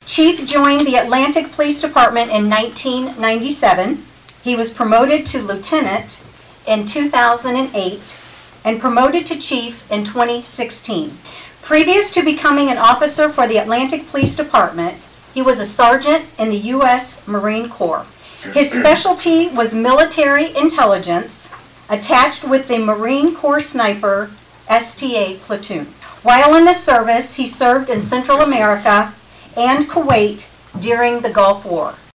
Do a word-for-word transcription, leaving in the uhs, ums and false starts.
Chief joined the Atlantic Police Department in nineteen ninety-seven. He was promoted to lieutenant in two thousand eight and promoted to chief in twenty sixteen. Previous to becoming an officer for the Atlantic Police Department, he was a sergeant in the U S Marine Corps. His specialty was military intelligence, attached with the Marine Corps Sniper S T A platoon. While in the service, he served in Central America and Kuwait during the Gulf War.